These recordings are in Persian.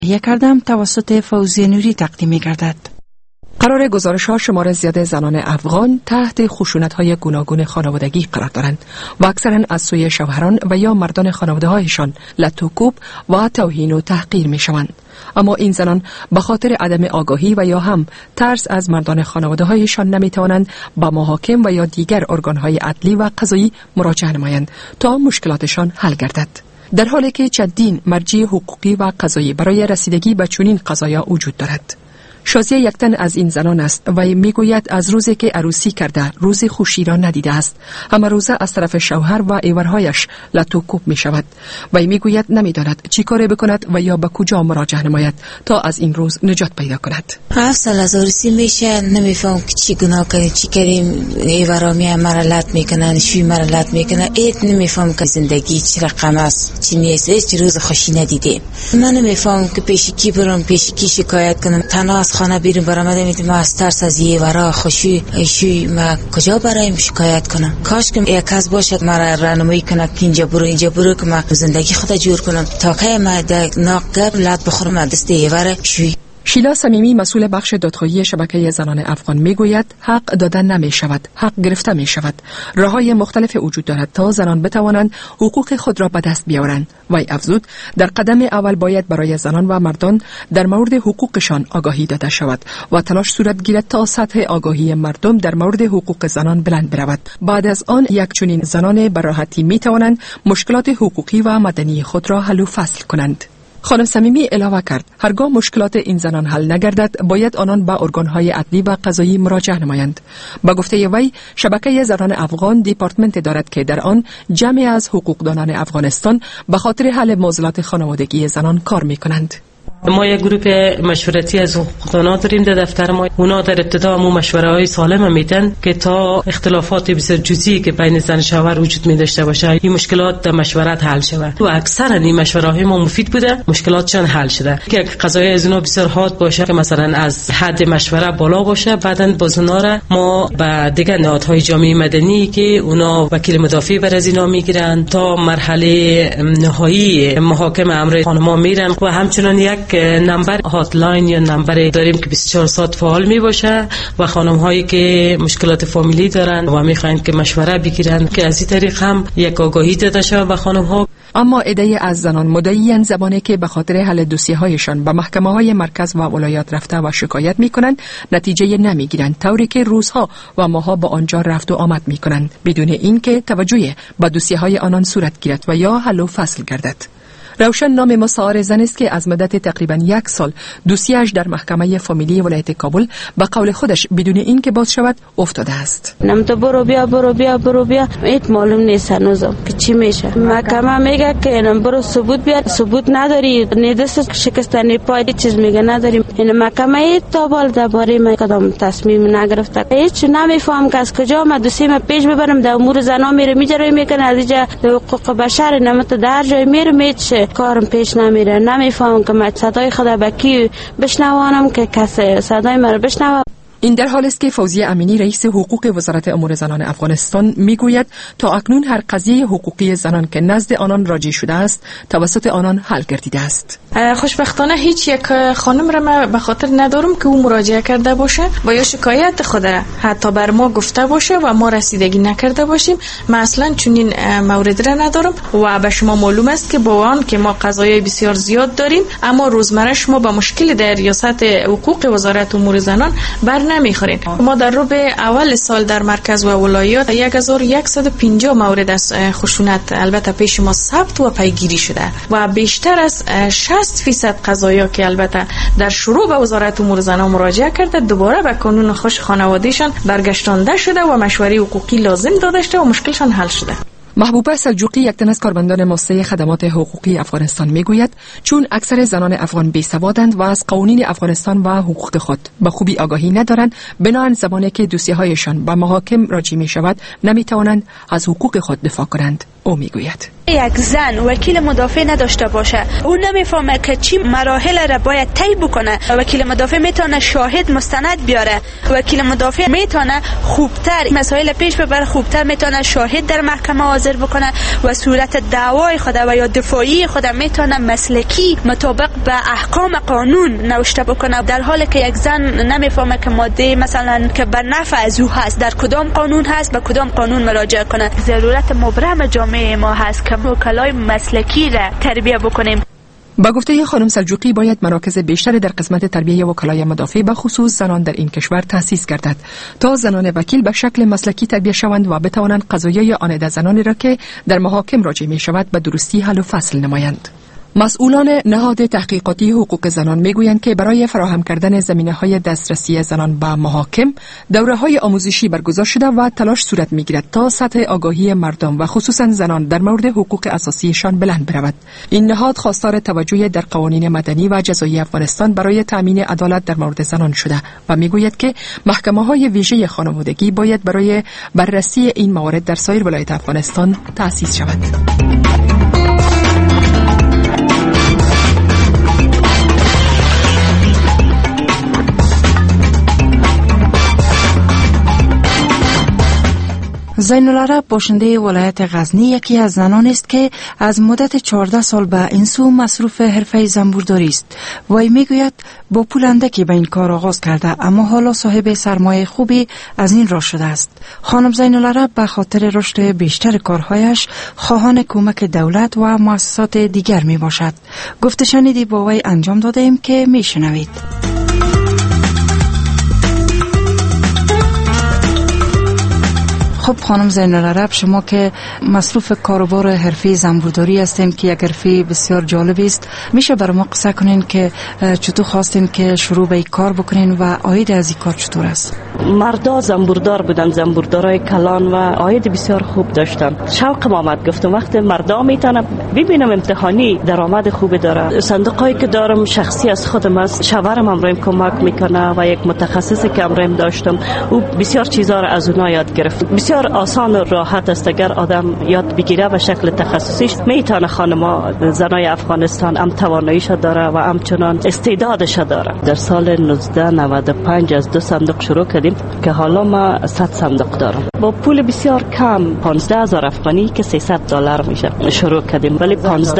یک کردم توسط فوزیه نوری تقدیم می‌گردد. قرار گزارش‌ها شمار زیاد زنان افغان تحت خشونت‌های گوناگون خانوادگی قرار دارند و اکثراً از سوی شوهران و یا مردان خانواده‌هایشان لطوکوب و توهین و تحقیر می‌شوند. اما این زنان به خاطر عدم آگاهی و یا هم ترس از مردان خانواده‌هایشان نمی‌توانند به محاکم و یا دیگر ارگان‌های عدلی و قضایی مراجعه نمایند تا مشکلاتشان حل گردد. در حالی که چندین مرجع حقوقی و قضایی برای رسیدگی به چنین قضایا وجود دارد. شازیه یک تن از این زنان است و میگوید از روزی که عروسی کرده روز خوشی را ندیده است. همه روزه از طرف شوهر و ایورهایش لطوکوب می شود و میگوید نمیداند چی کار بکند و یا به کجا مراجعه نماید تا از این روز نجات پیدا کند. 7 سال از عروسی میشه، نمیفهم که چی گناه کردیم، چی کردیم. ایورا میان مرا لط میکنن، شوی مرا لط میکنن. ایت نمیفهم که زندگی چی رقم است، چی نیست، هیچ روز خوشی ندیدیم. من نمیفهم که پیش کی برم، پیش کی شکایت کنم. تنها خانه بیرون برآمده میتونم از ترس از یه ورا خوشی ما کجا برایم شکایت کنم. کاش که یک کس باشد مرا راهنمایی کنه که اینجا برو که ما زندگی خود جور کنم تا که ما در ناقب لط بخورم دست یه ورا شوی. شیلا صمیمی مسئول بخش دادخواهی شبکه زنان افغان میگوید حق دادن نمی شود، حق گرفته می شود. راه‌های مختلف وجود دارد تا زنان بتوانند حقوق خود را به دست بیاورند. وی افزود در قدم اول باید برای زنان و مردان در مورد حقوقشان آگاهی داده شود و تلاش صورت گیرد تا سطح آگاهی مردم در مورد حقوق زنان بلند برود. بعد از آن یک چنین زنان به راحتی می توانند مشکلات حقوقی و مدنی خود را حل و فصل کنند. خانم صمیمی علاوه کرد هرگاه مشکلات این زنان حل نگردد باید آنان به ارگان‌های عدلی و قضایی مراجعه نمایند. با گفته وی شبکه زنان افغان دیپارتمنت دارد که در آن جمعی از حقوقدانان افغانستان به خاطر حل معضلات خانوادگی زنان کار می‌کنند. ما یک گروه مشورتی از حقوقدانا داریم در دفتر ما. اونا در ابتدا همون مشوره‌های سالم میدن که تا اختلافات بسیار جزئی که بین زن شوهر وجود می داشته باشه این مشکلات در مشورت حل شود و اکثرا این مشوره‌های ما مفید بوده، مشکلاتشان حل شده. که قضایا از اونا بسیار حاد باشه که مثلا از حد مشوره بالا باشه بعدن باز اونا را ما به دیگر نهادهای جامعه مدنی که اونا وکیل مدافع بر از اینا میگیرن تا مرحله نهایی محاکم امر خانم‌ها میرن و همچنین یک نمبر هاتلاین یا نمبر داریم که 24 ساعت فعال می باشه و خانم هایی که مشکلات فامیلی دارن و میخواین که مشوره بگیرن که از این طریق هم یک آگاهی داده شود به خانم ها. اما عده‌ای از زنان مدعیان زمانی که به خاطر حل دوسیه هایشان به محکمه های مرکز و ولایات رفته و شکایت میکنند نتیجه نمیگیرند، طوری که روزها و ماها با آنجا رفت و آمد میکنند بدون اینکه توجه به دوسیه های آنان صورت گیرد و یا حل و فصل گردد. روشن نام مستعار زن است که از مدت تقریبا 1 سال دوسیه‌اش در محکمه فامیلی ولایت کابل به قول خودش بدون اینکه باز شود افتاده است. نم تو برو بیا ایت معلوم نیست هنوزم که چی میشه. محکمه میگه که نم برو ثبوت بیار، ثبوت نداری، ندست شکستنی پای چیز میگه نداریم. این محکمه تا بال درباره من کدام تصمیم نگرفته. هیچ نمیفهم که از کجا ما دوسیه پیش ببرم در امور زنا میره میجره میکنه از اینجا حقوق بشر نمت در جای میره میشه کارم پیش نمیره. نمیفهم که من صدای خدا به کی بشنوانم که کسی صدای مرا بشنوه. این در حال است که فوزیه امینی رئیس حقوق وزارت امور زنان افغانستان میگوید تا اکنون هر قضیه حقوقی زنان که نزد آنان راجع شده است توسط آنان حل گردیده است. خوشبختانه هیچ یک خانم را ما به خاطر ندارم که او مراجعه کرده باشه و یا شکایت خود را حتی بر ما گفته باشه و ما رسیدگی نکرده باشیم. من اصلا چنین مورد را ندارم و به شما معلوم است که با آن که ما قضایای بسیار زیاد داریم اما روزمره شما با مشکل در ریاست حقوق وزارت امور زنان بر نمیخورین. ما در ربع اول سال در مرکز و ولایات 1150 مورد از خشونت البته پیش ما ثبت و پیگیری شده و بیشتر از 60% قضایا که البته در شروع به وزارت امور زنان مراجعه کرده دوباره به قانون خوش خانوادهشان برگشتانده شده و مشوره حقوقی لازم داده شده و مشکلشان حل شده. محبوبه سلجوقی یک تن از کارمندان مؤسسه خدمات حقوقی افغانستان میگوید چون اکثر زنان افغان بیسوادند و از قوانین افغانستان و حقوق خود به خوبی آگاهی ندارند بنابراین زمانی که دوسیه هایشان به محاکم راجع می شود نمی توانند از حقوق خود دفاع کنند. او میگوید یک زن وکیل مدافع نداشته باشه، اون نمیفهمه که چی مراحل را باید طی بکنه. وکیل مدافع میتونه شاهد مستند بیاره، وکیل مدافع میتونه خوبتر مسائل پیش ببره، خوبتر میتونه شاهد در محکمه حاضر بکنه و صورت دعوای خود و یا دفاعی خود میتونه مسلکی مطابق به احکام قانون نوشته بکنه، در حالی که یک زن نمیفهمه که ماده مثلا که بر نفع از او هست در کدام قانون هست، به کدام قانون مراجعه کنه. ضرورت مبرم جامعه ما هست که وکلای مسلکی را تربیه بکنیم. با گفته خانم سلجوقی باید مراکز بیشتر در قسمت تربیه وکلای مدافع به خصوص زنان در این کشور تأسیس گردد تا زنان وکیل به شکل مسلکی تربیه شوند و بتوانند قضایای آنده زنانی را که در محاکم راجع می شود به درستی حل و فصل نمایند. مسئولان نهاد تحقیقاتی حقوق زنان میگویند که برای فراهم کردن زمینه‌های دسترسی زنان به محاکم دوره‌های آموزشی برگزار شده و تلاش صورت می‌گیرد تا سطح آگاهی مردم و خصوصا زنان در مورد حقوق اساسیشان بلند برود. این نهاد خواستار توجه در قوانین مدنی و جزایی افغانستان برای تامین عدالت در مورد زنان شده و میگوید که محکمه‌های ویژه خانوادگی باید برای بررسی این موارد در سایر ولایات افغانستان تأسیس شود. زین العرب باشنده ولایت غزنی یکی از زنان است که از مدت 14 سال به این سو مصروف حرفه زنبورداری است. وی میگوید با پول اندکی به این کار آغاز کرده اما حالا صاحب سرمایه خوبی از این راه شده است. خانم زین العرب به خاطر رشد بیشتر کارهایش خواهان کمک دولت و مؤسسات دیگر می باشد. گفته شنیدی با وی انجام داده ایم که می شنوید. خب خانم زین العرب، شما که مصروف کاروبار حرفه زنبورداری هستین که یک حرفه بسیار جالب است، میشه برای ما قصه کنین که چطور خواستین که شروع به این کار بکنین و عاید از این کار چطور است؟ مردا زنبوردار بودن، زنبوردارای کلان و عاید بسیار خوب داشتن. شوقم آمد، گفتم وقت مردا میتونم ببینم امتحانی درآمد خوب داره. صندوقایی که دارم شخصی از خودم است، شوهرم امرایم کمک میکنه و یک متخصصی که امرایم داشتم او بسیار چیزا را از اونها یاد گرفت. بسیار آسان و راحت است اگر آدم یاد بگیره به شکل تخصصیش میتونه. خانما زنای افغانستان هم تواناییش داره و همچنان استعدادش داره. در سال 1995 از 2 صندوق شروع کردیم که حالا ما 100 صندوق دارم. با پول بسیار کم 15000 افغانی که $300 میشه شروع کردیم، ولی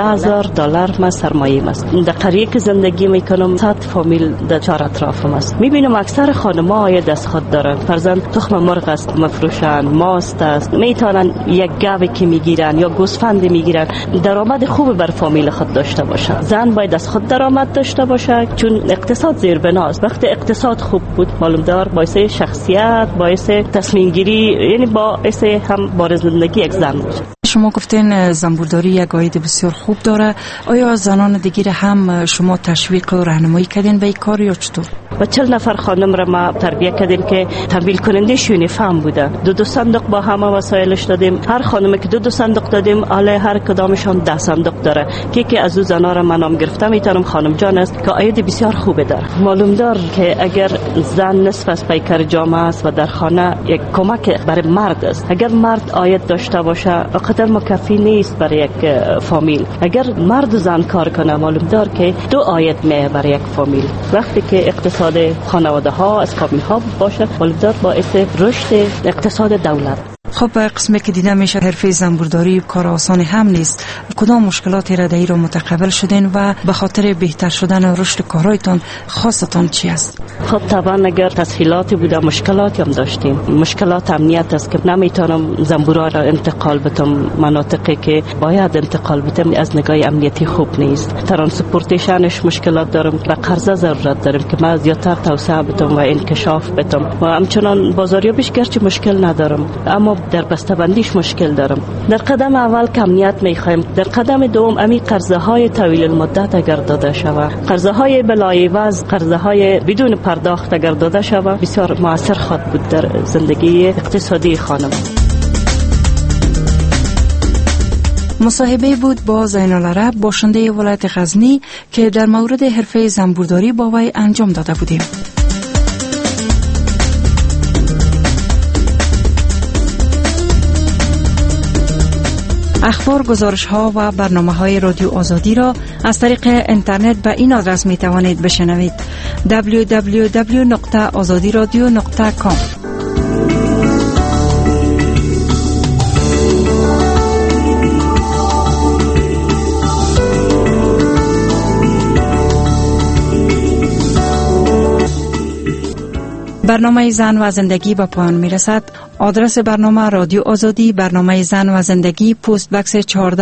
$15000 ما سرمایه است. در قریه که زندگی میکنم 100 فامیل در 4 اطرافم است. میبینم اکثر خانما عاید از خود دارن. فرزند تخم مرغ است مفروشن، ماست است، میتونن یک گاوی که میگیرن یا گوسفند میگیرن، درآمد خوب بر فامیل خود داشته باشن. زن باید از خود درآمد داشته باشه چون اقتصاد زیربناست. وقتی اقتصاد خوب بود معلوم دار باعث شخصیت، باعث تصمیم گیری، یعنی باعث هم بار زندگی یک زن میشه. شما گفتین زنبورداری یک عاید بسیار خوب داره. آیا زنان دیگر هم شما تشویق و راهنمایی کردین به این کار یا چطور؟ و 40 نفر خانم را ما تربیت کردیم که تمویل کننده یونیفرم بوده. 2 صندوق با همه وسایلش دادیم. هر خانمی که 2 صندوق دادیم، حالا هر کدامشون 10 صندوق داره. که از او زنا را من نام گرفتم میتونم خانم جان است که عاید بسیار خوبه داره. معلوم دار که اگر زن نصف از پیکر جامعه است و در خانه یک کمک برای مرد است. اگر مرد عاید داشته باشه قدر مکفی نیست برای یک فامیل. اگر مرد و زن کار کنه معلوم دار که 2 عاید میه برای یک فامیل. وقتی که اقتصاد خانواده ها از فامیل ها باشه معلوم دار باعث رشد اقتصاد دولت. خب قسمی که دیده میشه حرفه زنبورداری کار آسانی هم نیست. کدام مشکلاتی را در را متقبل شدین و به خاطر بهتر شدن و رشد کارهایتان خاصتان چی است؟ خب طبعا اگر تسهیلاتی بوده مشکلاتی هم داشتیم. مشکلات امنیت است که نمیتونم زنبورا را انتقال بدم مناطقی که باید انتقال بدم از نگاه امنیتی خوب نیست. ترانسپورتیشنش مشکلات دارم و قرضه ضرورت دارم که من زیادتر توسعه بدم و انکشاف بدم و همچنان بازاریابیش گرچه مشکل ندارم اما در بسته‌بندیش مشکل دارم. در قدم اول کمیت میخوایم، در قدم دوم امی قرضه های طویل المدت اگر داده شود، قرضه های بلایوز، قرضه های بدون پرداخت اگر داده شود بسیار موثر خواهد بود در زندگی اقتصادی خانم. مصاحبه بود با زین العرب باشنده ولایت غزنی که در مورد حرفه زنبورداری با وی انجام داده بودیم. اخبار، گزارش ها و برنامه های رادیو آزادی را از طریق اینترنت به این آدرس می توانید بشنوید: www.azadiradio.com. برنامه زن و زندگی به پایان می رسد. آدرس برنامه رادیو آزادی، برنامه زن و زندگی، پست بکس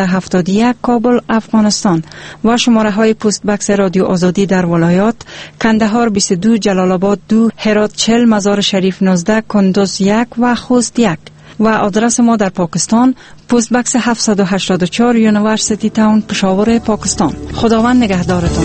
1471 کابل، افغانستان و شماره های پست بکس رادیو آزادی در ولایات: کندهار 22، جلال آباد 2، هرات 40، مزار شریف 19، کندوز 1 و خوست 1. و آدرس ما در پاکستان: پست بکس 784 یونیورسیتی تاون، پشاور، پاکستان. خداوند نگهدارتان.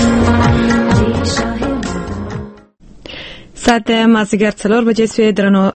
ساعت مازدیگر 4 بجې سوی. درنو